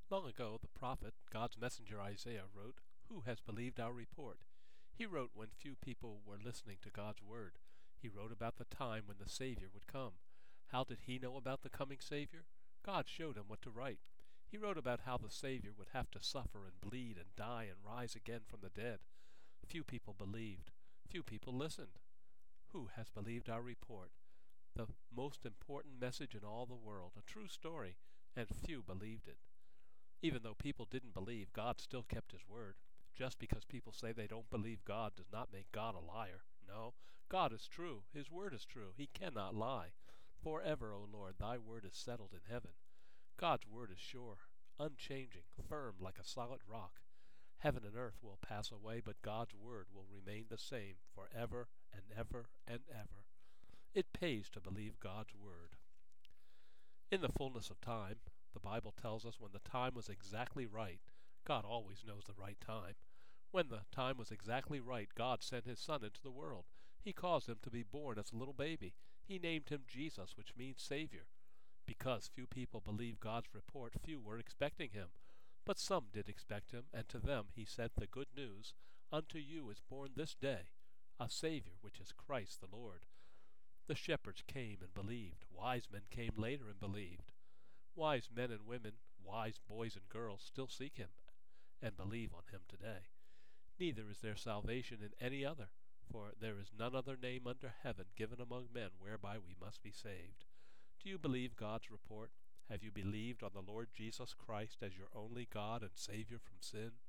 Long ago the prophet, God's messenger Isaiah, wrote, "Who has believed our report?" He wrote when few people were listening to God's word. He wrote about the time when the Savior would come. How did he know about the coming Savior? God showed him what to write. He wrote about how the Savior would have to suffer and bleed and die and rise again from the dead. Few people believed. Few people listened. Who has believed our report? The most important message in all the world, a true story, and few believed it. Even though people didn't believe, God still kept his word. Just because people say they don't believe God does not make God a liar. No, God is true. His word is true. He cannot lie. Forever, O Lord, thy word is settled in heaven. God's word is sure, unchanging, firm like a solid rock. Heaven and earth will pass away, but God's word will remain the same forever and ever and ever. It pays to believe God's word. In the fullness of time, the Bible tells us when the time was exactly right. God always knows the right time. When the time was exactly right, God sent his Son into the world. He caused him to be born as a little baby. He named him Jesus, which means Savior. Because few people believed God's report, few were expecting him. But some did expect him, and to them he said the good news, "Unto you is born this day a Savior, which is Christ the Lord." The shepherds came and believed. Wise men came later and believed. Wise men and women, wise boys and girls, still seek him and believe on him today. Neither is there salvation in any other, for there is none other name under heaven given among men whereby we must be saved. Do you believe God's report? Have you believed on the Lord Jesus Christ as your only God and Savior from sin?